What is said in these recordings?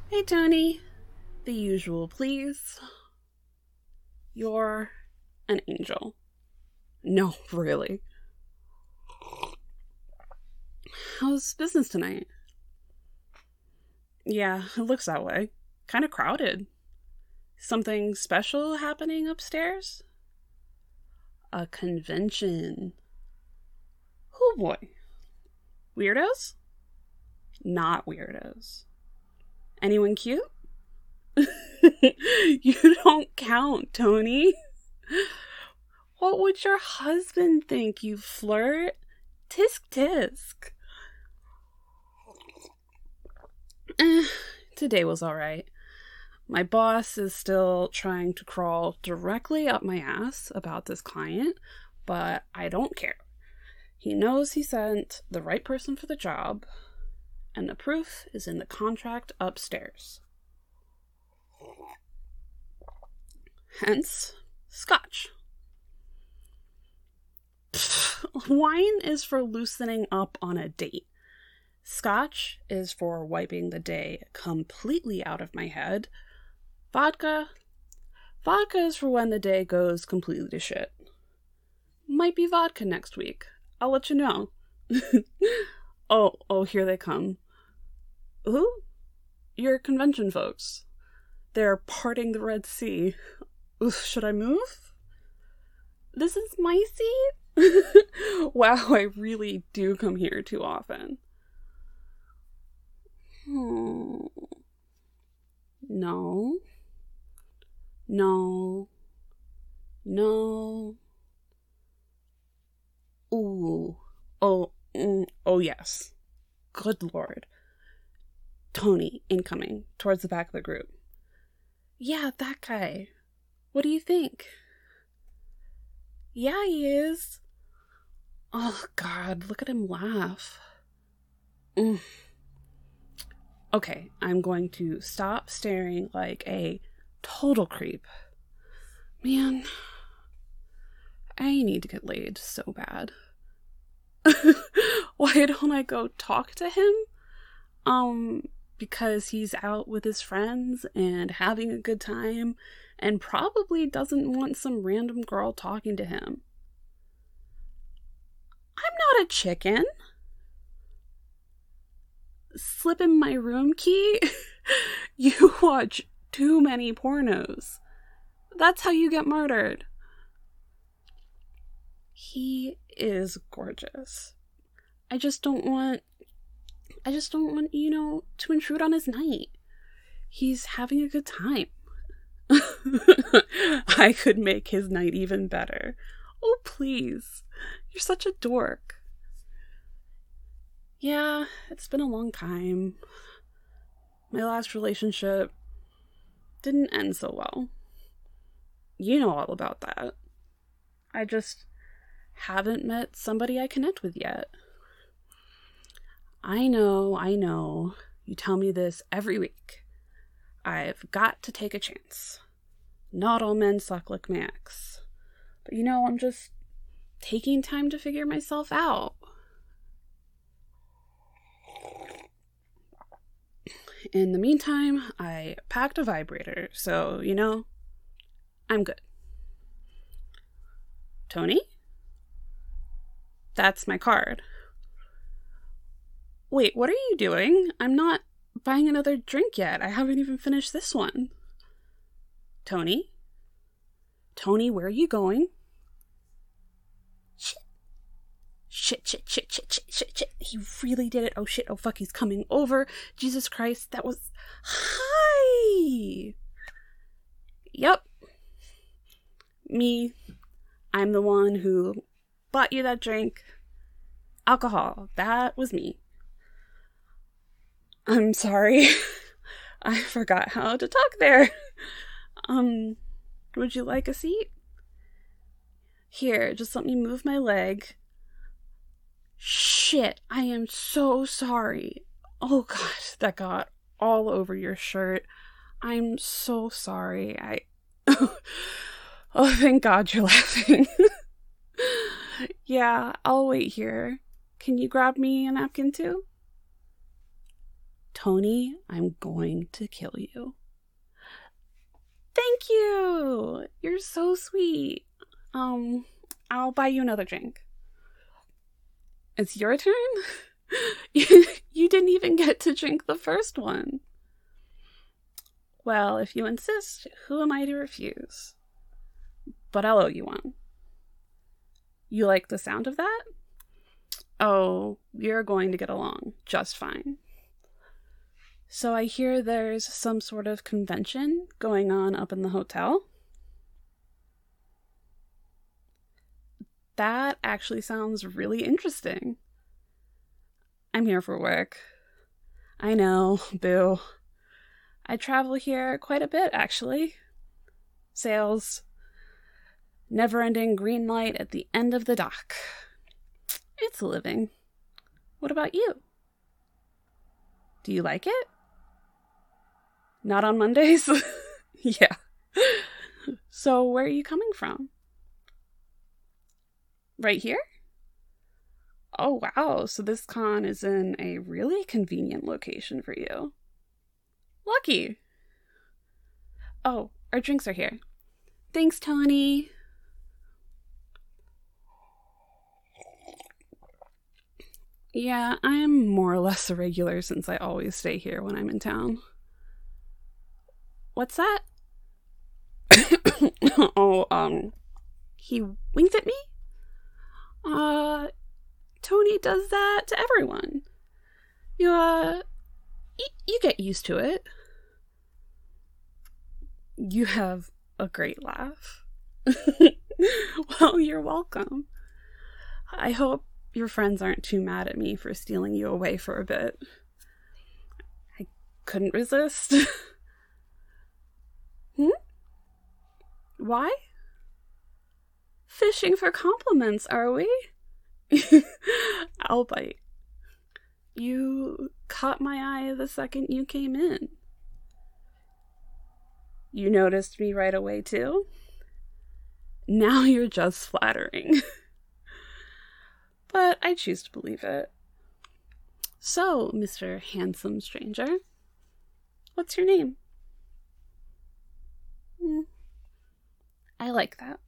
Hey, Tony. The usual, please. You're an angel. No, really. How's business tonight? Yeah, it looks that way. Kind of crowded. Something special happening upstairs? A convention. Oh boy. Weirdos? Not weirdos. Anyone cute? You don't count, Tony. What would your husband think, you flirt? Tisk tisk. Today was alright. My boss is still trying to crawl directly up my ass about this client, but I don't care. He knows he sent the right person for the job, and the proof is in the contract upstairs. Hence, scotch. Wine is for loosening up on a date. Scotch is for wiping the day completely out of my head. Vodka is for when the day goes completely to shit. Might be vodka next week. I'll let you know. Oh, here they come. Who? Your convention folks. They're parting the Red Sea. Oof, should I move? This is my seat? Wow, I really do come here too often. No. Ooh. Oh, yes. Good Lord. Tony, incoming, towards the back of the group. Yeah, that guy. What do you think? Yeah, he is. Oh, God, look at him laugh. Okay, I'm going to stop staring like a total creep. Man, I need to get laid so bad. Why don't I go talk to him? Because he's out with his friends and having a good time and probably doesn't want some random girl talking to him. I'm not a chicken. Slip in my room key? You watch too many pornos. That's how you get murdered. He is gorgeous. I just don't want, to intrude on his night. He's having a good time. I could make his night even better. Oh, please. You're such a dork. Yeah, it's been a long time. My last relationship didn't end so well. You know all about that. I just haven't met somebody I connect with yet. I know. You tell me this every week. I've got to take a chance. Not all men suck like my ex. But I'm just taking time to figure myself out. In the meantime, I packed a vibrator, so, I'm good. Tony? That's my card. Wait, what are you doing? I'm not buying another drink yet. I haven't even finished this one. Tony? Tony, where are you going? Shit. He really did it. Oh, shit. Oh, fuck. He's coming over. Jesus Christ. That was... Hi! Yep. Me. I'm the one who bought you that drink. Alcohol. That was me. I'm sorry. I forgot how to talk there. Would you like a seat? Here, just let me move my leg. Shit, I am so sorry. Oh God, that got all over your shirt. I'm so sorry. Oh, thank God you're laughing. Yeah, I'll wait here. Can you grab me a napkin too? Tony, I'm going to kill you. Thank you! You're so sweet. I'll buy you another drink. It's your turn? You didn't even get to drink the first one. Well, if you insist, who am I to refuse? But I'll owe you one. You like the sound of that? Oh, you're going to get along just fine. So I hear there's some sort of convention going on up in the hotel. That actually sounds really interesting. I'm here for work. I know, boo. I travel here quite a bit, actually. Sales. Never-ending green light at the end of the dock. It's a living. What about you? Do you like it? Not on Mondays? Yeah. So where are you coming from? Right here? Oh, wow. So this con is in a really convenient location for you. Lucky. Oh, our drinks are here. Thanks, Tony. Yeah, I'm more or less a regular since I always stay here when I'm in town. What's that? Oh, he winked at me? Tony does that to everyone. You get used to it. You have a great laugh. Well, you're welcome. I hope your friends aren't too mad at me for stealing you away for a bit. I couldn't resist. Why? Fishing for compliments, are we? I'll bite. You caught my eye the second you came in. You noticed me right away, too? Now you're just flattering. But I choose to believe it. So, Mr. Handsome Stranger, what's your name? I like that.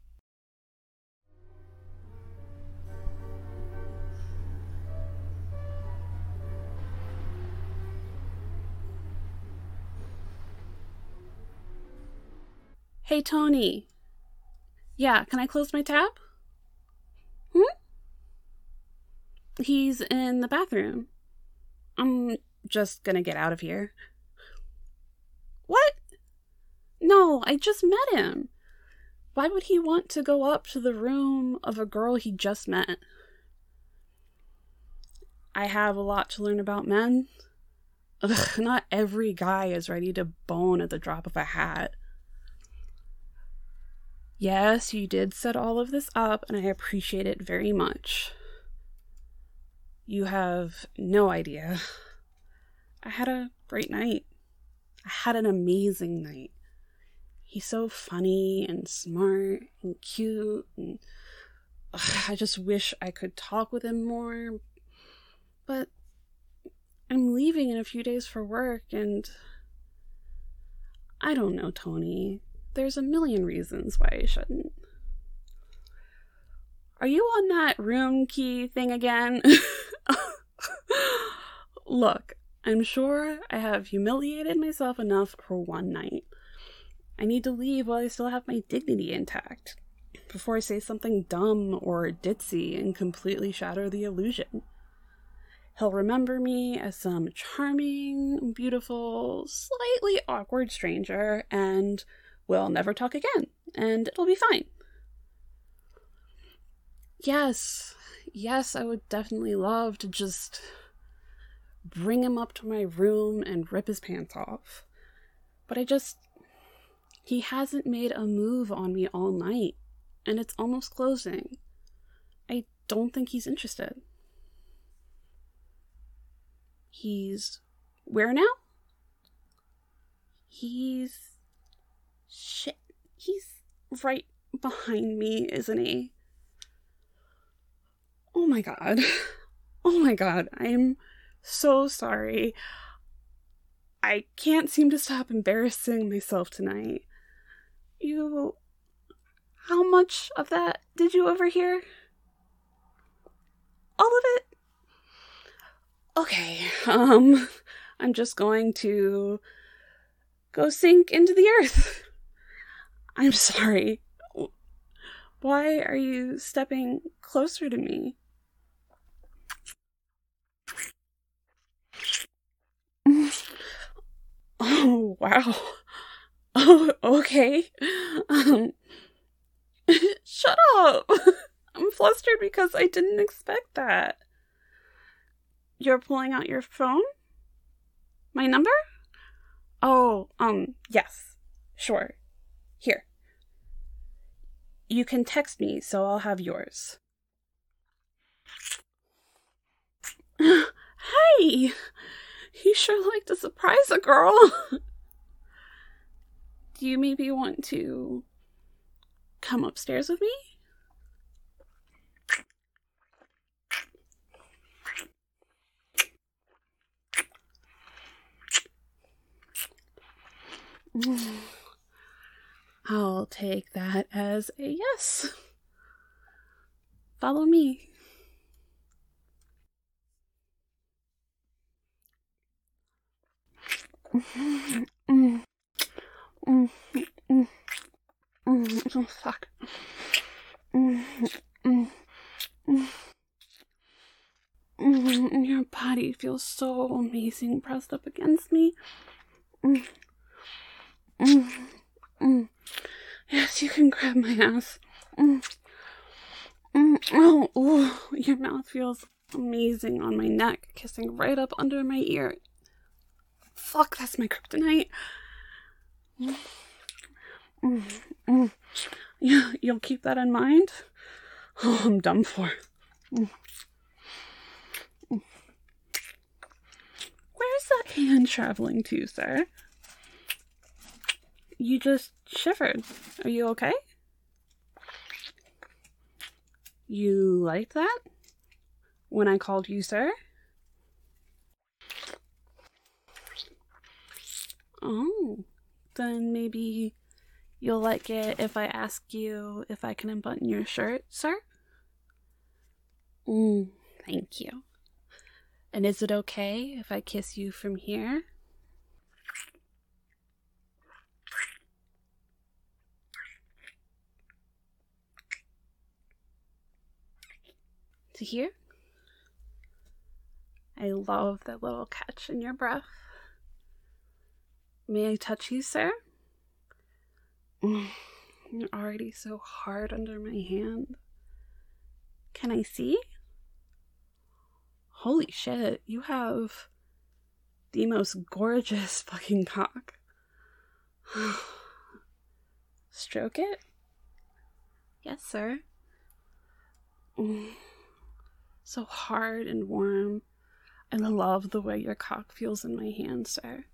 Hey, Tony. Yeah, can I close my tab? He's in the bathroom. I'm just gonna get out of here. What? No, I just met him. Why would he want to go up to the room of a girl he just met? I have a lot to learn about men. Ugh, not every guy is ready to bone at the drop of a hat. Yes, you did set all of this up, and I appreciate it very much. You have no idea. I had a great night. I had an amazing night. He's so funny and smart and cute, and I just wish I could talk with him more. But I'm leaving in a few days for work, and I don't know, Tony. There's a million reasons why I shouldn't. Are you on that room key thing again? Look, I'm sure I have humiliated myself enough for one night. I need to leave while I still have my dignity intact, before I say something dumb or ditzy and completely shatter the illusion. He'll remember me as some charming, beautiful, slightly awkward stranger, and we'll never talk again, and it'll be fine. Yes, I would definitely love to just bring him up to my room and rip his pants off. But he hasn't made a move on me all night, and it's almost closing. I don't think he's interested. He's where now? He's right behind me, isn't he? Oh my god. I'm so sorry. I can't seem to stop embarrassing myself tonight. How much of that did you overhear? All of it? Okay, I'm just going to go sink into the earth. I'm sorry. Why are you stepping closer to me? Oh, wow. Oh, okay. Shut up. I'm flustered because I didn't expect that. You're pulling out your phone? My number? Oh, yes. Sure. Here. You can text me, so I'll have yours. Hey! You sure like to surprise a girl. Do you maybe want to come upstairs with me? I'll take that as a yes. Follow me. Oh, fuck. Your body feels so amazing pressed up against me. Yes, you can grab my ass. Oh, your mouth feels amazing on my neck, kissing right up under my ear. Fuck, that's my kryptonite. You'll keep that in mind? Oh, I'm done for. Where's that hand traveling to, sir? You just shivered. Are you okay? You liked that? When I called you sir? Oh, then maybe you'll like it if I ask you if I can unbutton your shirt, sir? Thank you. And is it okay if I kiss you from here? To here? I love that little catch in your breath. May I touch you, sir? You're already so hard under my hand. Can I see? Holy shit, you have the most gorgeous fucking cock. Stroke it? Yes, sir. So hard and warm. I love the way your cock feels in my hand, sir.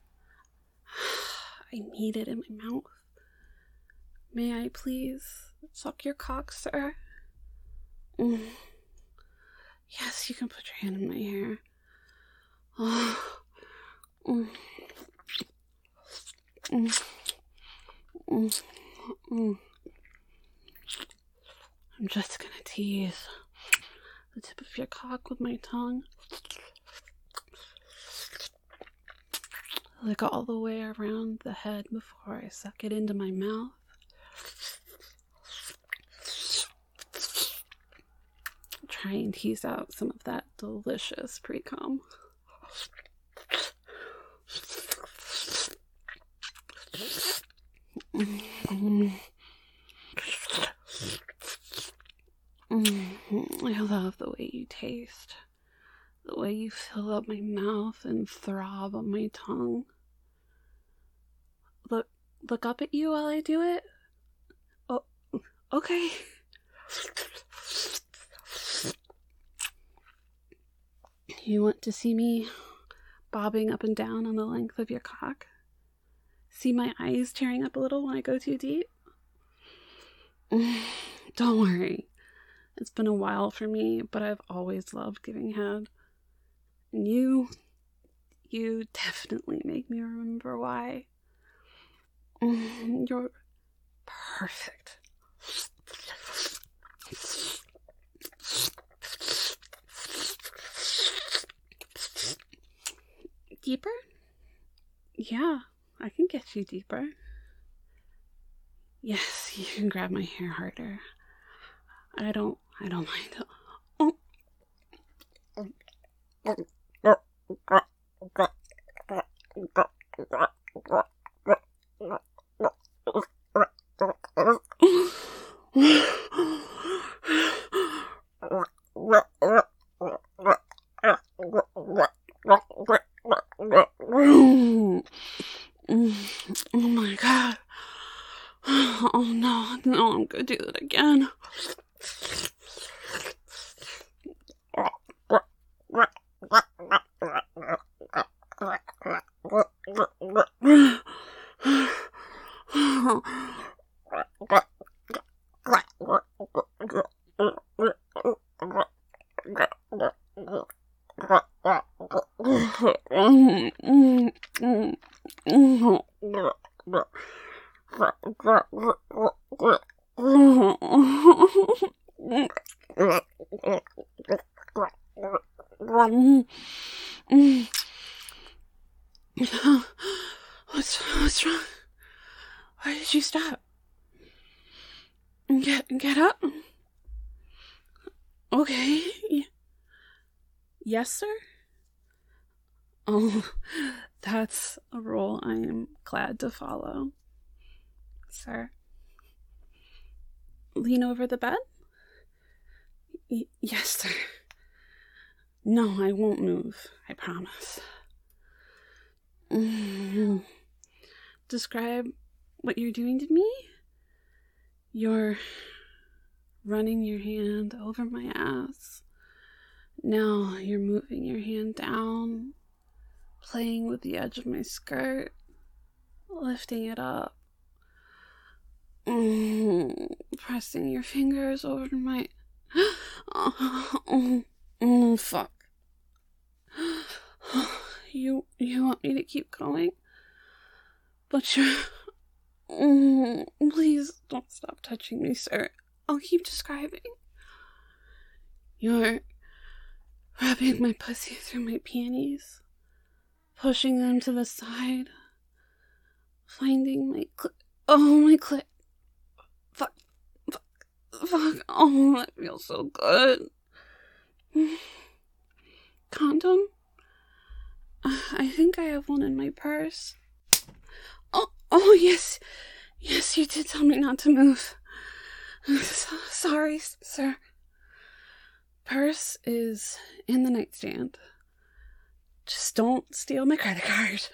I need it in my mouth. May I please suck your cock, sir? Yes, you can put your hand in my hair. I'm just gonna tease the tip of your cock with my tongue. Lick all the way around the head before I suck it into my mouth. Try and tease out some of that delicious pre-cum. I love the way you taste. The way you fill up my mouth and throb on my tongue. Look up at you while I do it? Oh, okay. You want to see me bobbing up and down on the length of your cock? See my eyes tearing up a little when I go too deep? Don't worry. It's been a while for me, but I've always loved giving head. And you You definitely make me remember why. You're perfect. Deeper? Yeah, I can get you deeper. Yes, you can grab my hair harder. I don't mind. Oh. Oh my god. Oh no, I'm gonna do it again. What's wrong? Why did you stop? Get up. Okay. Yes, sir? Oh, that's a rule I am glad to follow, sir. Lean over the bed? Yes, sir. No, I won't move. I promise. Describe what you're doing to me? You're running your hand over my ass. Now you're moving your hand down, playing with the edge of my skirt, lifting it up, pressing your fingers over my... Oh, fuck. You want me to keep going? But you're... please don't stop touching me, sir. I'll keep describing. You're rubbing my pussy through my panties, pushing them to the side, finding my clit. Oh, my clit. Fuck. Oh, that feels so good. Condom? I think I have one in my purse. Oh, yes. Yes, you did tell me not to move. Sorry, sir. Purse is in the nightstand. Just don't steal my credit card.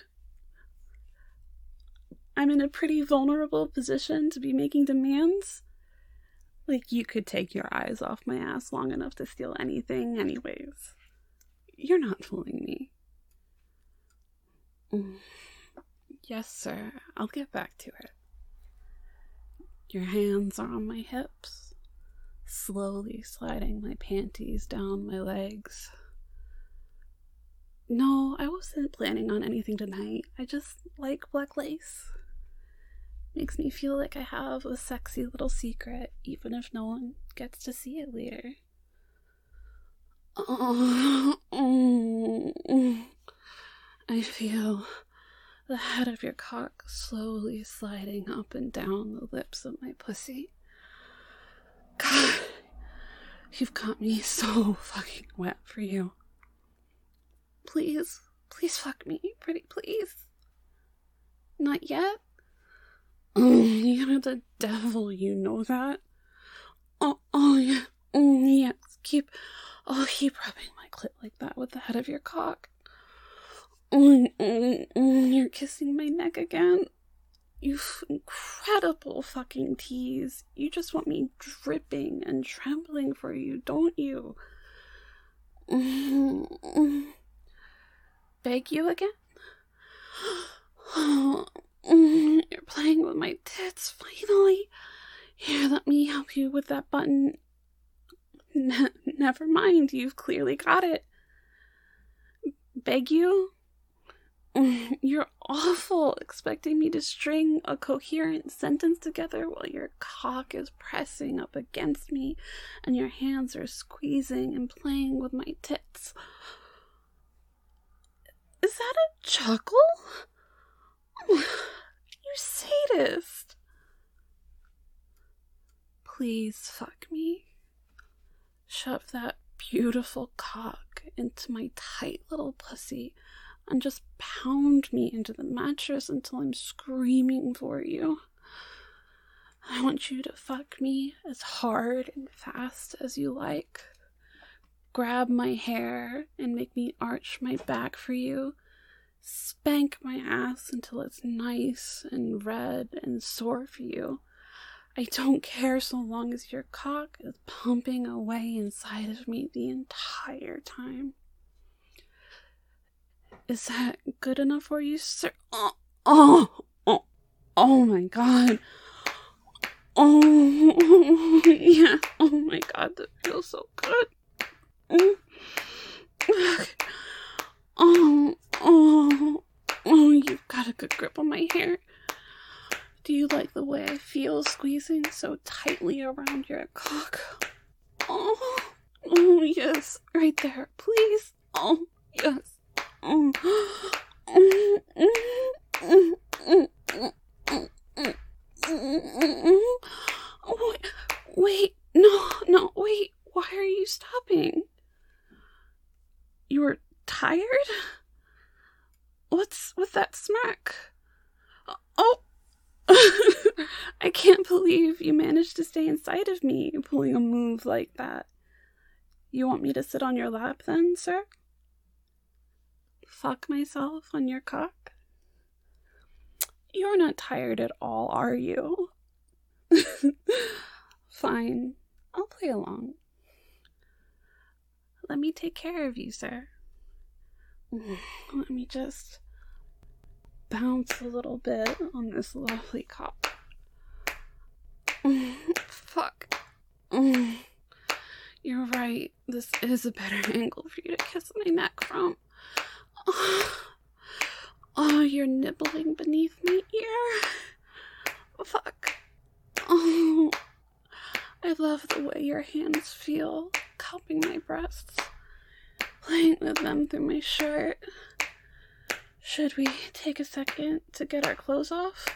I'm in a pretty vulnerable position to be making demands. Like, you could take your eyes off my ass long enough to steal anything anyways. You're not fooling me. Yes, sir. I'll get back to it. Your hands are on my hips, slowly sliding my panties down my legs. No, I wasn't planning on anything tonight. I just like black lace. Makes me feel like I have a sexy little secret, even if no one gets to see it later. I feel the head of your cock slowly sliding up and down the lips of my pussy. God, you've got me so fucking wet for you. Please fuck me, pretty please. Not yet? You're the devil, you know that? Yeah. Yes, keep rubbing my clit like that with the head of your cock. You're kissing my neck again. You incredible fucking tease. You just want me dripping and trembling for you, don't you? Beg you again? You're playing with my tits, finally. Here, let me help you with that button. Never mind, you've clearly got it. Beg you? You're awful, expecting me to string a coherent sentence together while your cock is pressing up against me and your hands are squeezing and playing with my tits. Is that a chuckle? You sadist. Please fuck me. Shove that beautiful cock into my tight little pussy and just pound me into the mattress until I'm screaming for you. I want you to fuck me as hard and fast as you like. Grab my hair and make me arch my back for you. Spank my ass until it's nice and red and sore for you. I don't care so long as your cock is pumping away inside of me the entire time. Is that good enough for you, sir? Oh my god. Oh, yeah. Oh my god, that feels so good. Oh, you've got a good grip on my hair. Do you like the way I feel squeezing so tightly around your cock? Oh, yes, right there, please. Oh, yes. Wait, no, wait. Why are you stopping? You were tired? What's with that smirk? Oh! I can't believe you managed to stay inside of me pulling a move like that. You want me to sit on your lap then, sir? Fuck myself on your cock? You're not tired at all, are you? Fine, I'll play along. Let me take care of you, sir. Let me just bounce a little bit on this lovely cock. Fuck. You're right. This is a better angle for you to kiss my neck from. Oh, you're nibbling beneath my ear. Fuck. Oh, I love the way your hands feel, cupping my breasts, playing with them through my shirt. Should we take a second to get our clothes off?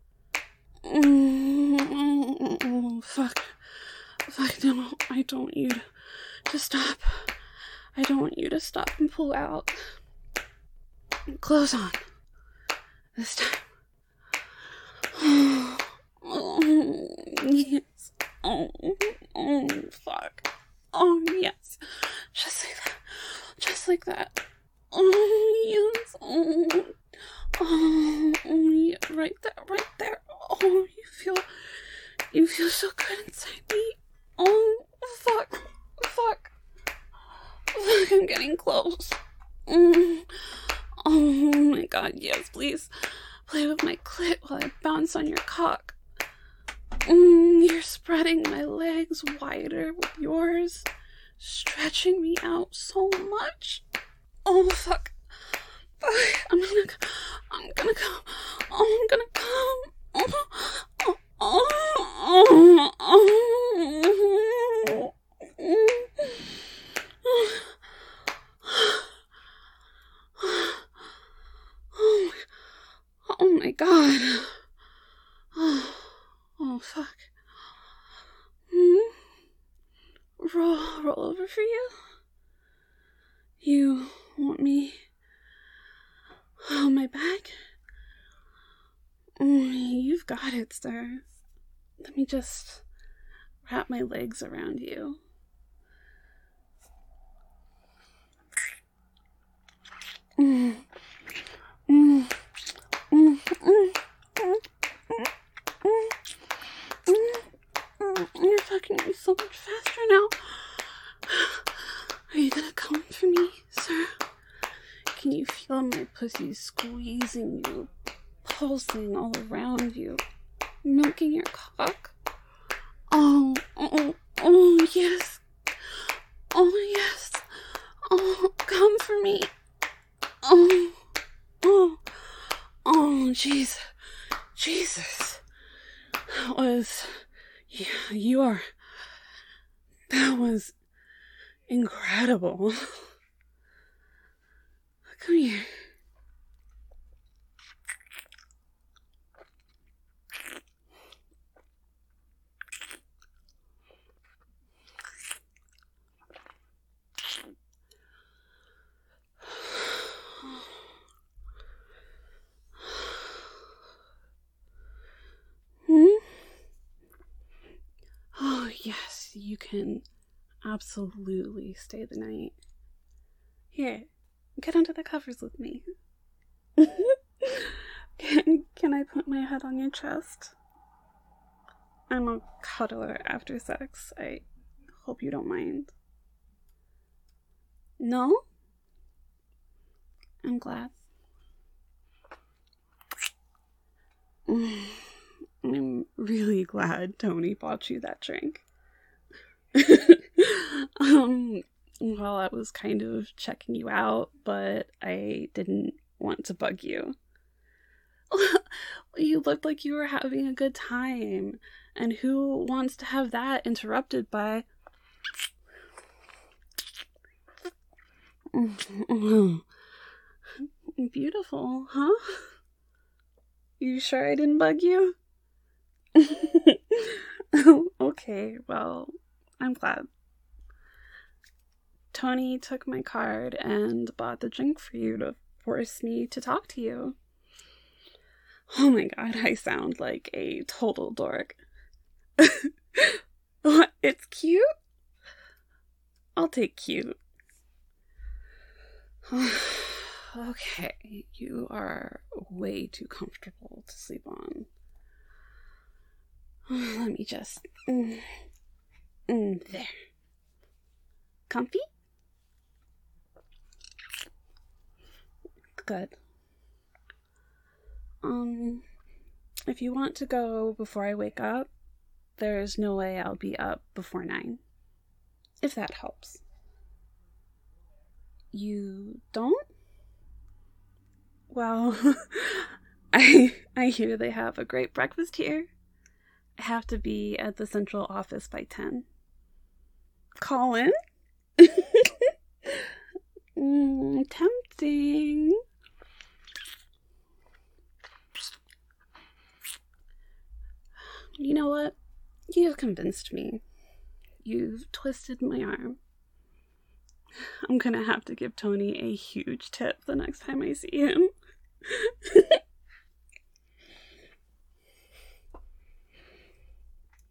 Fuck, no, I don't want you to stop. I don't want you to stop and pull out. Clothes on. This time. Yes. Oh, fuck. Oh, yes. Just like that. Just like that. Oh, yes. Oh, yeah. Right there. Oh, you feel so good inside me. Oh, fuck. I'm getting close. Oh my god, yes, please. Play with my clit while I bounce on your cock. You're spreading my legs wider with yours, stretching me out so much. Oh, fuck. I'm gonna come. Oh, I'm gonna come. Oh my god. Oh, fuck. Roll over for you? You want me on my back? You've got it, sir. Let me just wrap my legs around you. You're fucking me so much faster now. Are you gonna come for me, sir? Can you feel my pussy squeezing you, pulsing all around you, milking your cock? Oh, yes. Oh, yes. Oh, come for me. Oh. Jesus. That was... That was incredible. Come here. Oh, yes, you can absolutely stay the night. Here, get under the covers with me. Can I put my head on your chest? I'm a cuddler after sex. I hope you don't mind. No? I'm glad. I'm really glad Tony bought you that drink. Well, I was kind of checking you out, but I didn't want to bug you. You looked like you were having a good time, and who wants to have that interrupted by... Beautiful, huh? You sure I didn't bug you? Okay, well, I'm glad. Tony took my card and bought the drink for you to force me to talk to you. Oh my god, I sound like a total dork. What? It's cute? I'll take cute. Okay, you are way too comfortable to sleep on. Let me just... there. Comfy? Good. If you want to go before I wake up, there's no way I'll be up before 9. If that helps. You don't? Well, I hear they have a great breakfast here. I have to be at the central office by 10. Call in? Tempting. You know what? You've convinced me. You've twisted my arm. I'm gonna have to give Tony a huge tip the next time I see him.